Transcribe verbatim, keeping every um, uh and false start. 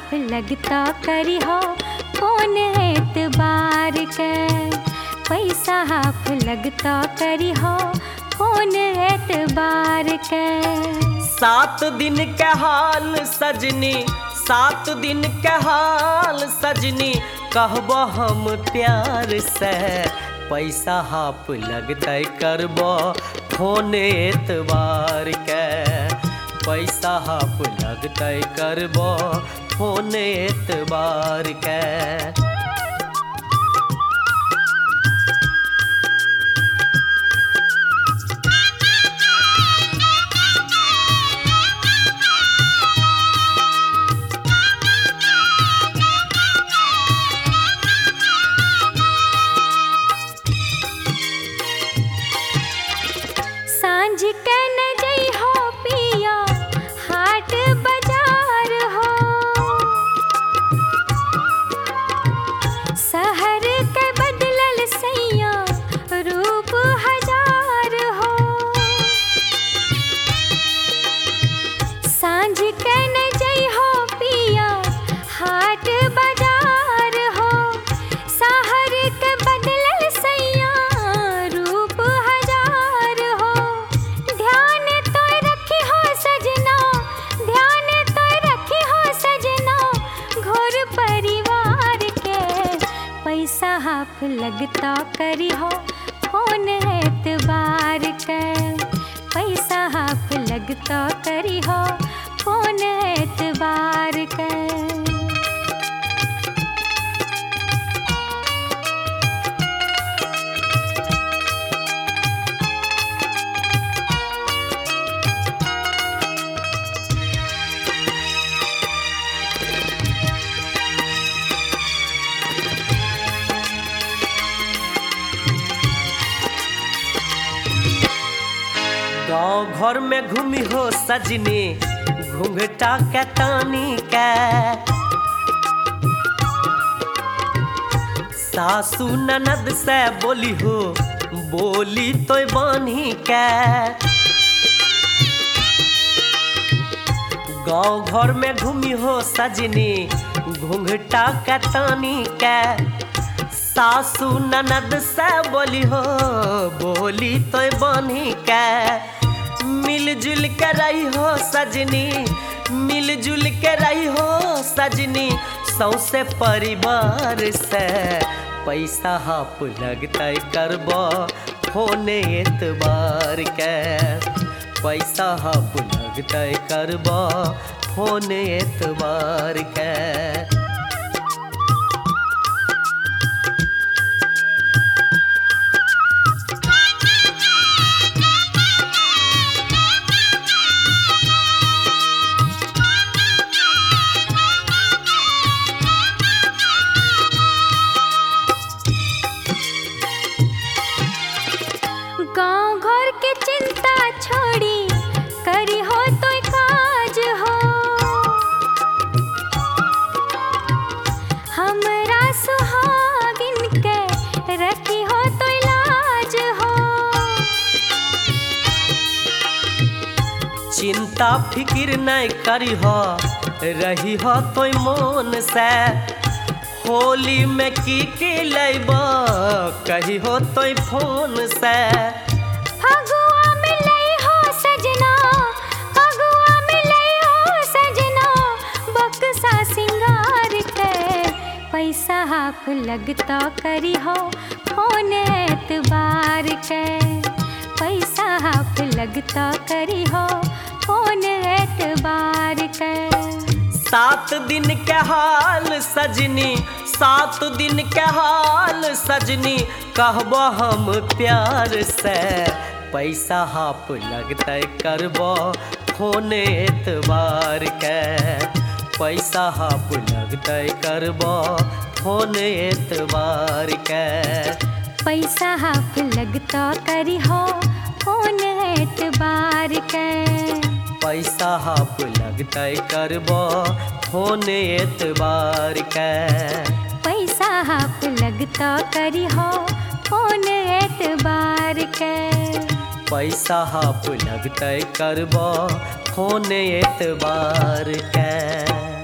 Half लगता करी हो कौन एतबार के। पैसा हाफ लगता करी हो कौन एतबार के। सात दिन के हाल सजनी सात दिन के हाल सजनी कहब हम प्यार से। पैसा हाफ लगतै करब फोन एतबार के। पैसा हाफ लगतै करब फोन एतबार के। सांझ के न जई हो पिया हाट बाजार हो। शहर के बदलल सैया रूप हजार हो। सांझ के न जई हो पिया हाट बाजार हो। शहर के बदलल सैया रूप हजार हो। ध्यान तो रखी हो सजना ध्यान तो रखी हो सजना घर परिवार के। पैसा हाफ लगता करी हो कौन एतबार के। पैसा हाफ लगता करी हो कौन एतबार के। गाँव घर में घूमी हो सजनी घूंघटा के तानी के। सासू ननद से बोली हो बोली तो बानी के। गाँव घर में घूमी हो सजनी घूंघटा के तानी के। सासू ननद से बोली हो बोली तो बानी के। मिलजुल के रही हो सजनी मिलजुल के रही हो सजनी सौसे परिवार से। पैसा हाफ लगतै करब फोन एतबार के। पैसा हाफ लगतै करब फोन एतबार के। गाँव घर के चिंता छोड़ी करी हो तो काज हो। हमरा सुहागिन के रखी हो तो इलाज हो। चिंता फिकिर नहीं करी हो रही हो तो मन से। होली में की की लेब कही हो तो फोन से। फगुआ में लई हो सजना फगुआ में लई हो सजना बक्सा सिंगार के। पैसा हाफ लगता करी हो कौन एतबार के। पैसा हाफ लगता करी हो कौन एतबार के। सात दिन के हाल सजनी सात दिन के हाल सजनी कहब हम प्यार से। पैसा हाफ लगतै करब फोन एतबार के। पैसा हाफ लगतै करब फोन एतबार के। पैसा हाफ लगता करी हो कौन एतबार के। पैसा हाफ लगतै करब फोन एतबार के। पैसा हाफ लगता करी हो कौन एतबार के। पैसा हाफ लगतै करब फोन एतबार के।